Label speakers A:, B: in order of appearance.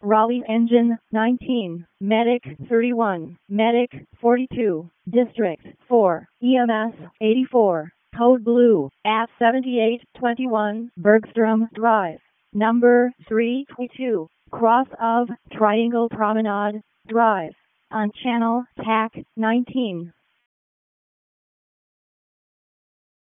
A: Raleigh Engine 19, Medic 31, Medic 42, District 4, EMS 84, Code Blue at 7821 Bergstrom Drive, number 322, cross of Triangle Promenade Drive, on Channel TAC 19.